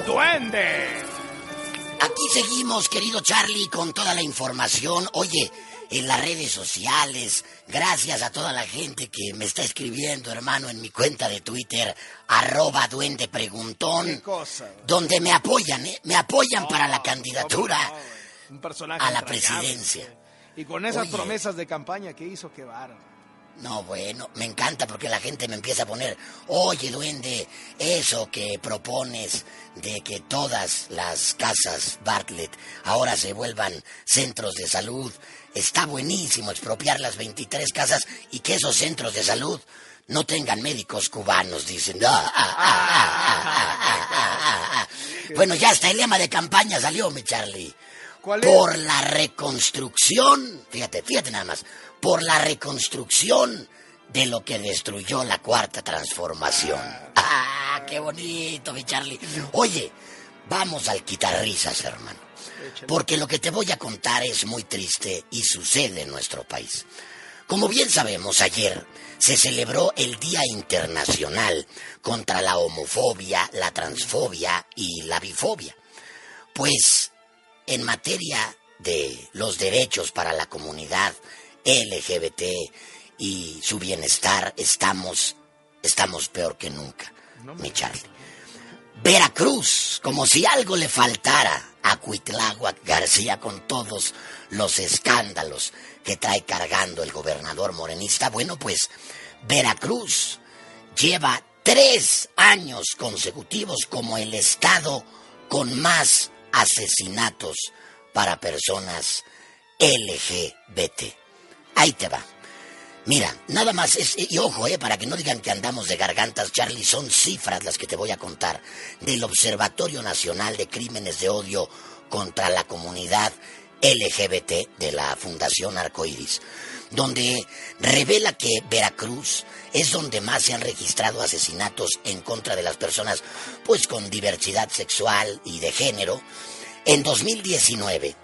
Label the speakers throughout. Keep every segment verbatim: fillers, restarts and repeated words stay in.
Speaker 1: Duende.
Speaker 2: Aquí seguimos, querido Charlie, con toda la información. Oye, en las redes sociales, gracias a toda la gente que me está escribiendo, hermano, en mi cuenta de Twitter, arroba Duende Preguntón.
Speaker 1: ¿Qué cosa?
Speaker 2: Donde me apoyan, ¿eh? Me apoyan oh, para la candidatura
Speaker 1: no, un personaje
Speaker 2: a la presidencia.
Speaker 1: Y con esas
Speaker 2: Oye,
Speaker 1: promesas de campaña que hizo, qué bárbaro.
Speaker 2: No, bueno, me encanta porque la gente me empieza a poner, oye, Duende, eso que propones de que todas las casas Bartlett ahora se vuelvan centros de salud, está buenísimo expropiar las veintitrés casas y que esos centros de salud no tengan médicos cubanos, dicen. Ah, ah, ah, ah, ah, ah, ah, ah. Bueno, ya hasta el lema de campaña salió, mi Charlie.
Speaker 1: ¿Cuál es?
Speaker 2: Por la reconstrucción, fíjate, fíjate nada más, por la reconstrucción de lo que destruyó la Cuarta Transformación. ¡Ah, qué bonito, mi Charlie! Oye, vamos al quitarrisas, hermano. Porque lo que te voy a contar es muy triste y sucede en nuestro país. Como bien sabemos, ayer se celebró el Día Internacional contra la homofobia, la transfobia y la bifobia. Pues, en materia de los derechos para la comunidad L G B T y su bienestar, estamos, estamos peor que nunca, no, mi Charlie. Veracruz, como si algo le faltara a Cuitláhuac García con todos los escándalos que trae cargando el gobernador morenista. Bueno, pues Veracruz lleva tres años consecutivos como el estado con más asesinatos para personas L G B T. Ahí te va. Mira, nada más, es, y ojo, eh, para que no digan que andamos de gargantas, Charlie, son cifras las que te voy a contar del Observatorio Nacional de Crímenes de Odio contra la Comunidad L G B T de la Fundación Arcoíris, donde revela que Veracruz es donde más se han registrado asesinatos en contra de las personas, pues con diversidad sexual y de género. En dos mil diecinueve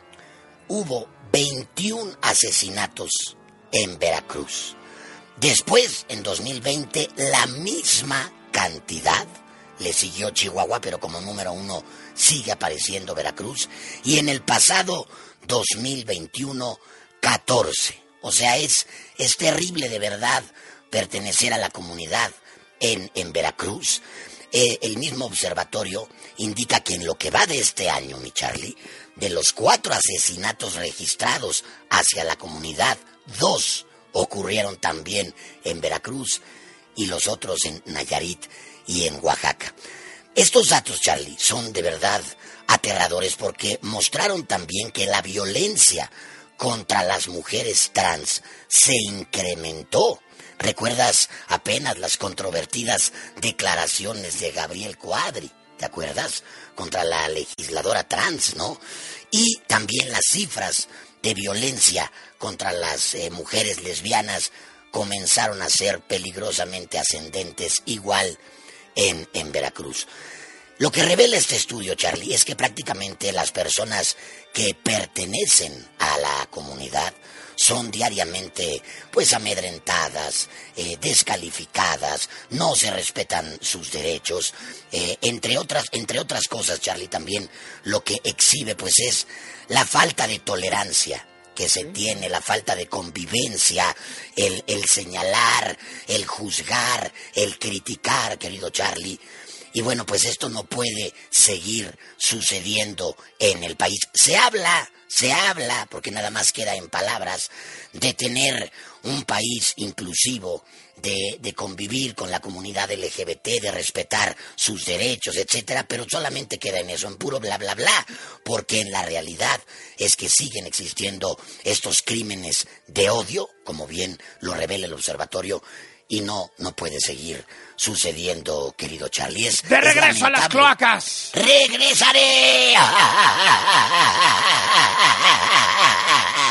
Speaker 2: hubo veintiún asesinatos en Veracruz. Después, en dos mil veinte, la misma cantidad. Le siguió Chihuahua, pero como número uno sigue apareciendo Veracruz. Y en el pasado dos mil veintiuno, catorce. O sea, es, es terrible de verdad pertenecer a la comunidad en, en Veracruz. Eh, el mismo observatorio indica que en lo que va de este año, mi Charlie, de los cuatro asesinatos registrados hacia la comunidad, dos ocurrieron también en Veracruz y los otros en Nayarit y en Oaxaca. Estos datos, Charlie, son de verdad aterradores porque mostraron también que la violencia contra las mujeres trans se incrementó. ¿Recuerdas apenas las controvertidas declaraciones de Gabriel Cuadri? ¿Te acuerdas? Contra la legisladora trans, ¿no? Y también las cifras de violencia contra las eh, mujeres lesbianas comenzaron a ser peligrosamente ascendentes, igual en, en Veracruz. Lo que revela este estudio, Charlie, es que prácticamente las personas que pertenecen a la comunidad son diariamente, pues, amedrentadas, eh, descalificadas, no se respetan sus derechos, eh, entre otras, entre otras cosas, Charlie, también lo que exhibe, pues, es la falta de tolerancia que se tiene, la falta de convivencia, el, el señalar, el juzgar, el criticar, querido Charlie. Y bueno, pues esto no puede seguir sucediendo en el país. Se habla, se habla, porque nada más queda en palabras, de tener un país inclusivo, de, de convivir con la comunidad L G B T, de respetar sus derechos, etcétera, pero solamente queda en eso, en puro bla, bla, bla, porque en la realidad es que siguen existiendo estos crímenes de odio, como bien lo revela el observatorio, y no, no puede seguir sucediendo, querido Charlie. Es,
Speaker 1: ¡De regreso
Speaker 2: es
Speaker 1: a las cloacas!
Speaker 2: ¡Regresaré!